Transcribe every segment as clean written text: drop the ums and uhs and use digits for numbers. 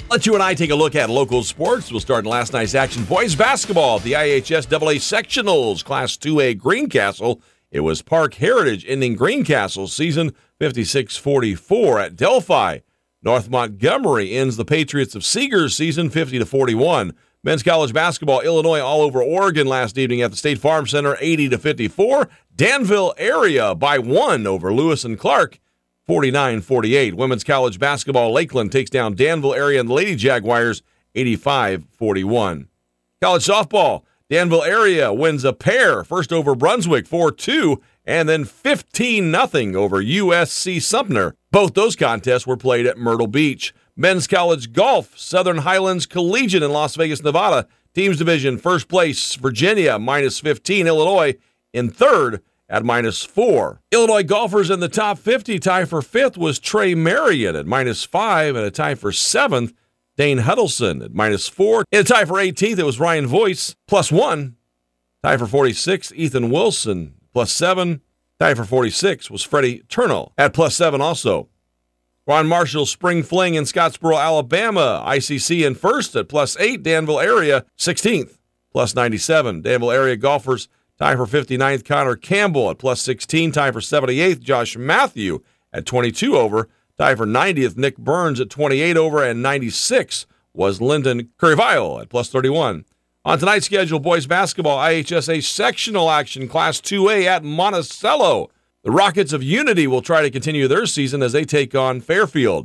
Let you and I take a look at local sports. We'll start in last night's action. Boys basketball, the IHS AA Sectionals, Class 2A Greencastle. It was Park Heritage ending Greencastle's season 56-44 at Delphi. North Montgomery ends the Patriots of Seeger's season 50-41. Men's college basketball, Illinois all over Oregon last evening at the State Farm Center, 80-54. Danville area by 1 over Lewis and Clark, 49-48. Women's college basketball, Lakeland takes down Danville area and the Lady Jaguars, 85-41. College softball, Danville area wins a pair, first over Brunswick, 4-2, and then 15-0 over USC Sumter. Both those contests were played at Myrtle Beach. Men's college golf, Southern Highlands Collegiate in Las Vegas, Nevada. Teams division, first place, Virginia, -15. Illinois in third at -4. Illinois golfers in the top 50. Tie for fifth was Trey Marion at -5, and a tie for seventh, Dane Huddleston at -4. In a tie for 18th, it was Ryan Voice, +1. Tie for 46th, Ethan Wilson, +7. Tie for 46 was Freddie Turnell at +7 also. Ron Marshall Spring Fling in Scottsboro, Alabama. ICC in first at +8. Danville area 16th, +97. Danville area golfers tie for 59th, Connor Campbell at +16. Tie for 78th, Josh Matthew at 22 over. Tie for 90th, Nick Burns at 28 over. And 96 was Lyndon Curryvile at +31. On tonight's schedule, boys basketball, IHSA sectional action, Class 2A at Monticello. The Rockets of Unity will try to continue their season as they take on Fairfield.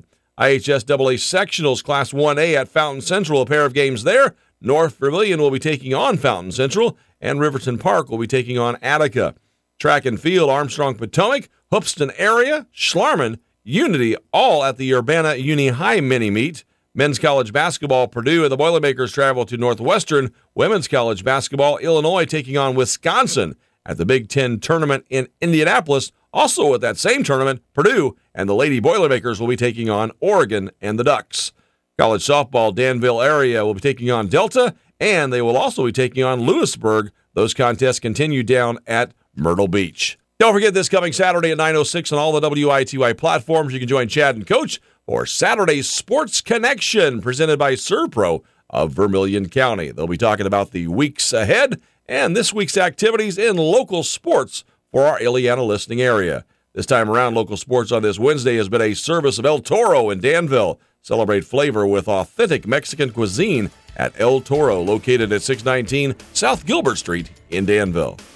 IHSAA sectionals, Class 1A at Fountain Central, a pair of games there. North Vermilion will be taking on Fountain Central, and Riverton Park will be taking on Attica. Track and field, Armstrong Potomac, Hoopston area, Schlarman, Unity, all at the Urbana Uni High mini-meet. Men's college basketball, Purdue and the Boilermakers travel to Northwestern. Women's college basketball, Illinois taking on Wisconsin at the Big Ten tournament in Indianapolis. Also at that same tournament, Purdue and the Lady Boilermakers will be taking on Oregon and the Ducks. College softball, Danville area will be taking on Delta, and they will also be taking on Lewisburg. Those contests continue down at Myrtle Beach. Don't forget this coming Saturday at 9:06 on all the WITY platforms. You can join Chad and Coach for Saturday's Sports Connection presented by Serpro of Vermilion County. They'll be talking about the weeks ahead and this week's activities in local sports for our Ileana listening area. This time around, local sports on this Wednesday has been a service of El Toro in Danville. Celebrate flavor with authentic Mexican cuisine at El Toro, located at 619 South Gilbert Street in Danville.